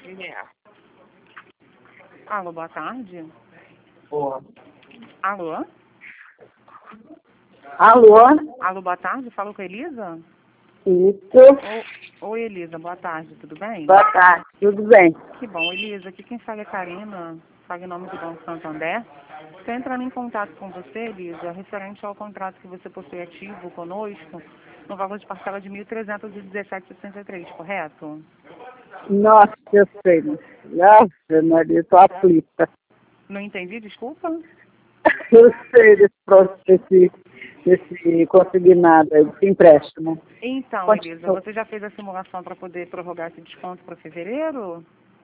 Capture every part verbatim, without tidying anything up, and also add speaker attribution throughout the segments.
Speaker 1: Alô, boa tarde.
Speaker 2: Boa.
Speaker 1: Alô?
Speaker 2: Alô?
Speaker 1: Alô, boa tarde. Falo com a Elisa?
Speaker 2: Isso.
Speaker 1: Ô, oi, Elisa. Boa tarde. Tudo bem?
Speaker 2: Boa tarde. Tudo bem?
Speaker 1: Que bom, Elisa. Aqui quem fala é Karina. Fala em nome do Banco Santander. Estou entrando em contato com você, Elisa, referente ao contrato que você possui ativo conosco, no valor de parcela de mil trezentos e dezessete reais e sessenta e três centavos, correto?
Speaker 2: Nossa, eu sei. Nossa, Maria, estou aflita.
Speaker 1: Não entendi, desculpa?
Speaker 2: Eu sei desse processo, desse, desse consignado, aí, desse empréstimo.
Speaker 1: Então,
Speaker 2: Continua.
Speaker 1: Elisa, você já fez a simulação para poder prorrogar esse desconto para fevereiro?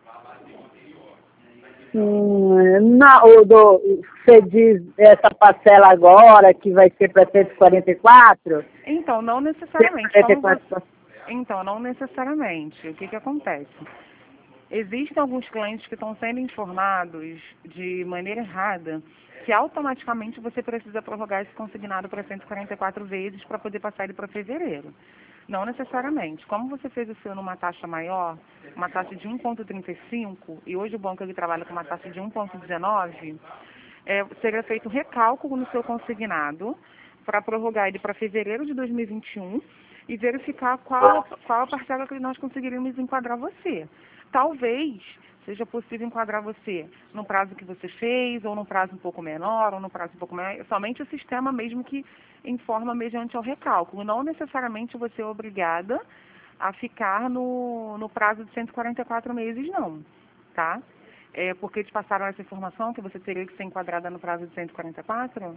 Speaker 2: Hum, não, o do, você diz essa parcela agora que vai ser para cento e quarenta e quatro?
Speaker 1: Então, não necessariamente.
Speaker 2: cento e
Speaker 1: Como
Speaker 2: quarenta e
Speaker 1: você...
Speaker 2: quatro.
Speaker 1: Então, não necessariamente. O que que acontece? Existem alguns clientes que estão sendo informados de maneira errada que automaticamente você precisa prorrogar esse consignado para cento e quarenta e quatro vezes para poder passar ele para fevereiro. Não necessariamente. Como você fez o seu numa taxa maior, uma taxa de um vírgula trinta e cinco, e hoje o banco ele trabalha com uma taxa de um vírgula dezenove, é, seria feito recálculo no seu consignado para prorrogar ele para fevereiro de dois mil e vinte e um e verificar qual, qual a parcela que nós conseguiríamos enquadrar você. Talvez seja possível enquadrar você no prazo que você fez, ou num prazo um pouco menor, ou num prazo um pouco maior. Somente o sistema mesmo que informa mediante ao recálculo. Não necessariamente você é obrigada a ficar no, no prazo de cento e quarenta e quatro meses, não. Tá? É porque te passaram essa informação que você teria que ser enquadrada no prazo de cento e quarenta e quatro?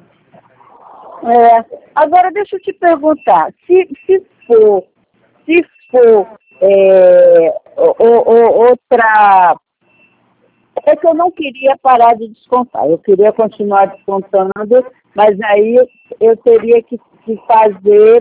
Speaker 2: É, agora deixa eu te perguntar, se, se for, se for é, o, o, outra, é que eu não queria parar de descontar, eu queria continuar descontando, mas aí eu, eu teria que, que fazer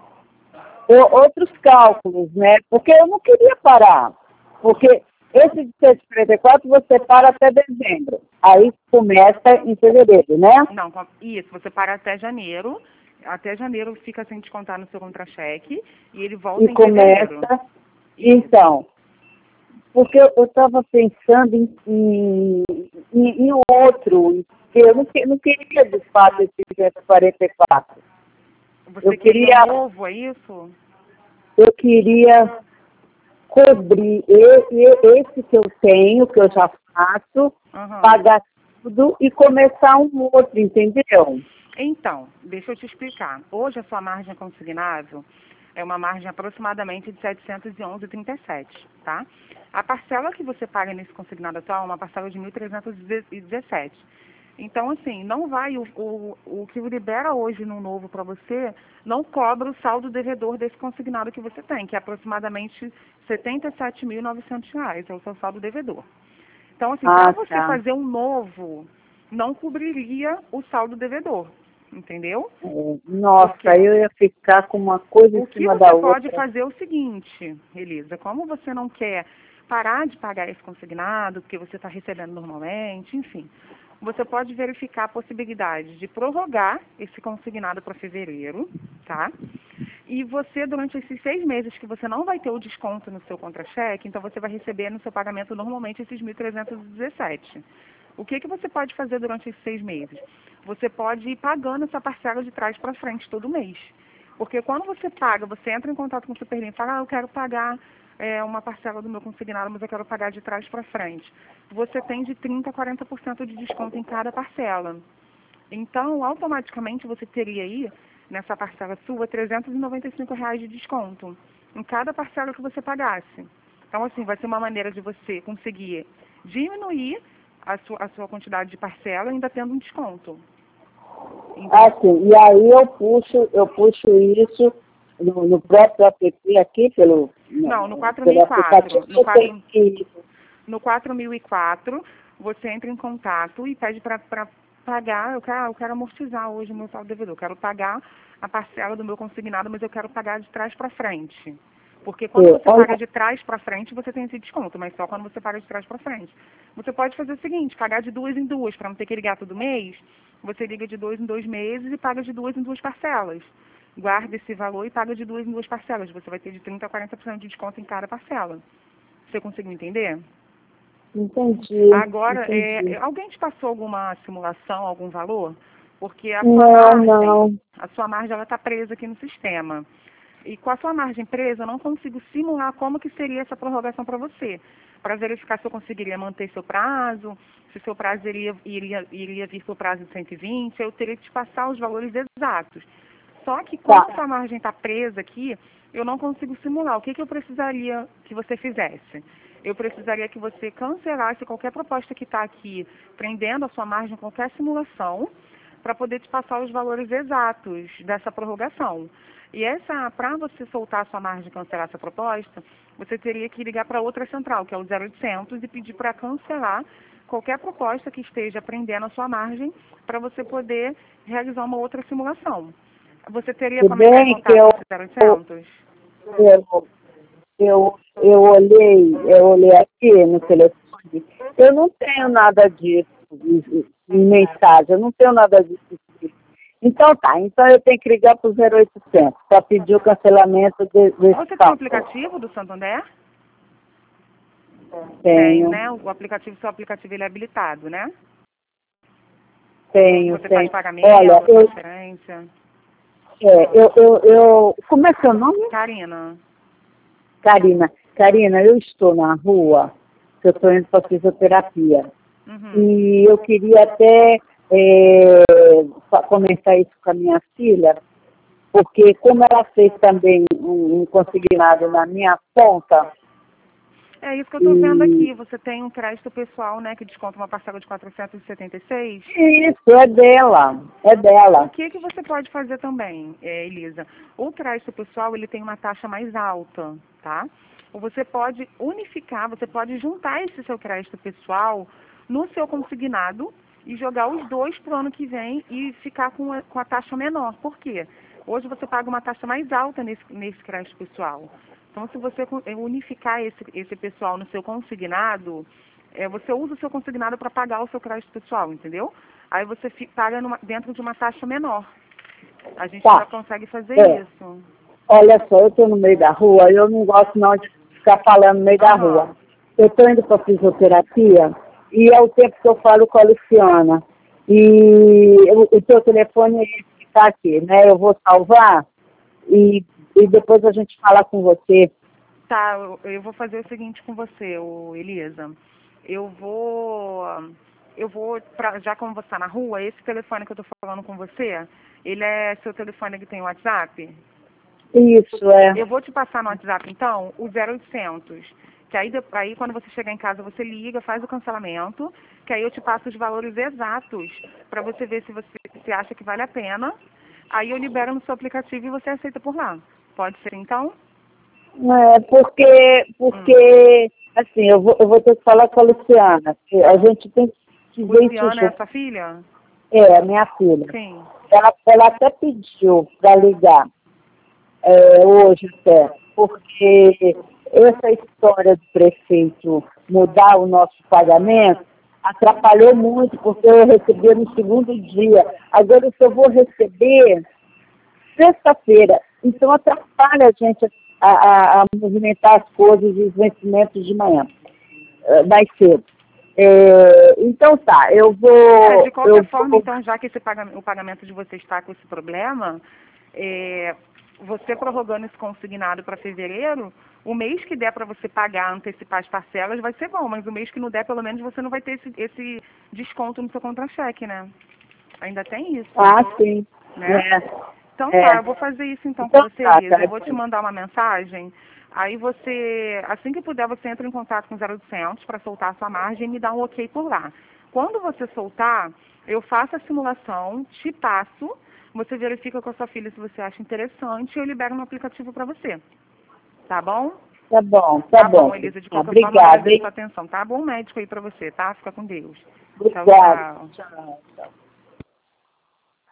Speaker 2: o, outros cálculos, né? Porque eu não queria parar, porque esse de cento e quarenta e quatro você para até dezembro, aí começa em fevereiro, né?
Speaker 1: Não, com- isso, você para até janeiro, até janeiro fica sem descontar no seu contra-cheque e ele volta
Speaker 2: E
Speaker 1: em fevereiro.
Speaker 2: começa, então, porque eu estava pensando em, em, em, em outro, que eu não, que- não queria de fato esse cento e quarenta e quatro.
Speaker 1: Você
Speaker 2: Eu
Speaker 1: queria
Speaker 2: queria,
Speaker 1: um novo, é isso?
Speaker 2: eu queria cobrir esse, esse que eu tenho, que eu já faço,
Speaker 1: Aham.
Speaker 2: pagar tudo e começar um outro, entendeu?
Speaker 1: Então, deixa eu te explicar. Hoje a sua margem consignável é uma margem aproximadamente de setecentos e onze vírgula trinta e sete, tá? A parcela que você paga nesse consignado atual é uma parcela de mil trezentos e dezessete. Então, assim, não vai, o, o, o que libera hoje no novo para você, não cobra o saldo devedor desse consignado que você tem, que é aproximadamente setenta e sete mil e novecentos reais, é o seu saldo devedor. Então, assim, para
Speaker 2: Ah,
Speaker 1: você
Speaker 2: tá.
Speaker 1: fazer um novo, não cobriria o saldo devedor, entendeu?
Speaker 2: É, nossa,
Speaker 1: Porque
Speaker 2: aí eu ia ficar com uma coisa em
Speaker 1: o que
Speaker 2: cima da
Speaker 1: você pode
Speaker 2: outra.
Speaker 1: fazer é o seguinte, Elisa, como você não quer parar de pagar esse consignado, porque você está recebendo normalmente, enfim, você pode verificar a possibilidade de prorrogar esse consignado para fevereiro, tá? E você, durante esses seis meses que você não vai ter o desconto no seu contra-cheque, então você vai receber no seu pagamento normalmente esses mil trezentos e dezessete. O que, que você pode fazer durante esses seis meses? Você pode ir pagando essa parcela de trás para frente todo mês. Porque quando você paga, você entra em contato com o Superlim e fala, ah, eu quero pagar é, uma parcela do meu consignado, mas eu quero pagar de trás para frente. Você tem de trinta por cento a quarenta por cento de desconto em cada parcela. Então, automaticamente, você teria aí, nessa parcela sua, trezentos e noventa e cinco reais de desconto em cada parcela que você pagasse. Então, assim, vai ser uma maneira de você conseguir diminuir a sua, a sua quantidade de parcela ainda tendo um desconto.
Speaker 2: Ah, sim. E aí eu puxo, eu puxo isso no, no próprio app aqui, pelo,
Speaker 1: Não, no
Speaker 2: no,
Speaker 1: quatro mil
Speaker 2: pelo
Speaker 1: e quatro.
Speaker 2: aplicativo,
Speaker 1: No
Speaker 2: eu tenho
Speaker 1: quatro
Speaker 2: que...
Speaker 1: no quatro mil e quatro, você entra em contato e pede para pagar, eu quero, eu quero amortizar hoje o meu saldo devedor, eu quero pagar a parcela do meu consignado, mas eu quero pagar de trás para frente. Porque quando você paga de trás para frente, você tem esse desconto, mas só quando você paga de trás para frente. Você pode fazer o seguinte, pagar de duas em duas, para não ter que ligar todo mês, você liga de dois em dois meses e paga de duas em duas parcelas. Guarda esse valor e paga de duas em duas parcelas. Você vai ter de trinta a quarenta por cento de desconto em cada parcela. Você conseguiu entender?
Speaker 2: Entendi.
Speaker 1: Agora,
Speaker 2: entendi.
Speaker 1: é, alguém te passou alguma simulação, algum valor? Porque a sua
Speaker 2: Não,
Speaker 1: margem,
Speaker 2: não.
Speaker 1: a sua margem ela está presa aqui no sistema. E com a sua margem presa, eu não consigo simular como que seria essa prorrogação para você. Para verificar se eu conseguiria manter seu prazo, se seu prazo iria, iria, iria vir para o prazo de cento e vinte, eu teria que te passar os valores exatos. Só que como
Speaker 2: Tá.
Speaker 1: a sua margem está presa aqui, eu não consigo simular. O que, que eu precisaria que você fizesse? Eu precisaria que você cancelasse qualquer proposta que está aqui, prendendo a sua margem, qualquer simulação, para poder te passar os valores exatos dessa prorrogação. E essa, para você soltar a sua margem e cancelar essa proposta, você teria que ligar para outra central, que é o zero oitocentos, e pedir para cancelar qualquer proposta que esteja prendendo a sua margem, para você poder realizar uma outra simulação. Você teria
Speaker 2: Tudo
Speaker 1: como entrar em
Speaker 2: bem que
Speaker 1: contato
Speaker 2: eu,
Speaker 1: com o zero oitocentos?
Speaker 2: eu, eu, eu olhei, eu olhei aqui no telefone, eu não tenho nada disso em mensagem, eu não tenho nada disso. Então tá, então eu tenho que ligar para o zero oitocentos para pedir o cancelamento de, desse
Speaker 1: Você tem o
Speaker 2: papo.
Speaker 1: aplicativo do Santander? Tem,
Speaker 2: Tenho,
Speaker 1: né? O aplicativo, seu aplicativo ele é habilitado, né?
Speaker 2: tenho,
Speaker 1: Você faz
Speaker 2: tenho.
Speaker 1: pagamento,
Speaker 2: Olha, eu,
Speaker 1: transferência.
Speaker 2: é, eu, eu, eu, como é seu nome?
Speaker 1: Karina.
Speaker 2: Karina. Karina, eu estou na rua, que eu estou indo para fisioterapia.
Speaker 1: Uhum.
Speaker 2: E eu queria até é, comentar isso com a minha filha, porque como ela fez também um, um consignado na minha conta.
Speaker 1: É isso que eu estou vendo
Speaker 2: e,
Speaker 1: aqui. Você tem um crédito pessoal, né, que desconta uma parcela de quatrocentos e setenta e seis.
Speaker 2: Isso, é dela, é
Speaker 1: O
Speaker 2: dela.
Speaker 1: que que você pode fazer também, é, Elisa? O crédito pessoal, ele tem uma taxa mais alta, tá? Ou você pode unificar, você pode juntar esse seu crédito pessoal no seu consignado e jogar os dois para o ano que vem e ficar com a, com a taxa menor. Por quê? Hoje você paga uma taxa mais alta nesse, nesse crédito pessoal. Então, se você unificar esse, esse pessoal no seu consignado, é, você usa o seu consignado para pagar o seu crédito pessoal, entendeu? Aí você fica, paga numa, dentro de uma taxa menor. A gente
Speaker 2: Tá.
Speaker 1: ainda consegue fazer
Speaker 2: É.
Speaker 1: isso.
Speaker 2: Olha só, eu estou no meio da rua, eu não gosto não de ficar falando no meio da
Speaker 1: Aham.
Speaker 2: rua. Eu estou indo para fisioterapia e é o tempo que eu falo com a Luciana. E o, o teu telefone está aqui, né? Eu vou salvar e, e depois a gente fala com você.
Speaker 1: Tá, eu, eu vou fazer o seguinte com você, ô Elisa. Eu vou, eu vou, pra, já como você está na rua, esse telefone que eu estou falando com você, ele é seu telefone que tem WhatsApp?
Speaker 2: Isso, é.
Speaker 1: Eu vou te passar no WhatsApp, então, o zero oitocentos. Que aí, de- aí, quando você chegar em casa, você liga, faz o cancelamento, que aí eu te passo os valores exatos para você ver se você se acha que vale a pena. Aí eu libero no seu aplicativo e você aceita por lá. Pode ser, então?
Speaker 2: É, porque, porque assim, eu vou, eu vou ter que falar com a Luciana. Que a gente tem que ver isso
Speaker 1: Luciana é
Speaker 2: junto.
Speaker 1: sua filha?
Speaker 2: É, minha filha.
Speaker 1: Sim.
Speaker 2: Ela, ela até pediu para ligar é, hoje até, porque essa história do prefeito mudar o nosso pagamento atrapalhou muito, porque eu recebia no segundo dia. Agora eu só vou receber sexta-feira. Então atrapalha a gente a, a, a movimentar as coisas e os vencimentos de manhã, eh, mais cedo. É, então tá, eu vou...
Speaker 1: É, de qualquer
Speaker 2: eu
Speaker 1: forma,
Speaker 2: vou...
Speaker 1: então, já que esse pagamento, o pagamento de você está com esse problema, é, você prorrogando esse consignado para fevereiro, o mês que der para você pagar, antecipar as parcelas, vai ser bom, mas o mês que não der, pelo menos você não vai ter esse, esse desconto no seu contra-cheque, né? Ainda tem isso,
Speaker 2: Ah, sim.
Speaker 1: né?
Speaker 2: É,
Speaker 1: Então
Speaker 2: é.
Speaker 1: tá, eu vou fazer isso então com
Speaker 2: Então
Speaker 1: você,
Speaker 2: tá,
Speaker 1: Elisa.
Speaker 2: tá.
Speaker 1: Eu vou te mandar uma mensagem. Aí você, assim que puder, você entra em contato com o zero oitocentos para soltar a sua margem e me dá um ok por lá. Quando você soltar, eu faço a simulação, te passo, você verifica com a sua filha se você acha interessante e eu libero um aplicativo para você. Tá bom?
Speaker 2: Tá bom, tá,
Speaker 1: Tá bom,
Speaker 2: bom.
Speaker 1: Elisa. De
Speaker 2: Tá,
Speaker 1: qualquer forma,
Speaker 2: obrigada,
Speaker 1: agradeço
Speaker 2: hein?
Speaker 1: a atenção. Tá bom médico aí para você, tá? Fica com Deus. Tchau,
Speaker 2: Obrigada.
Speaker 1: tchau.
Speaker 2: Tchau, tchau.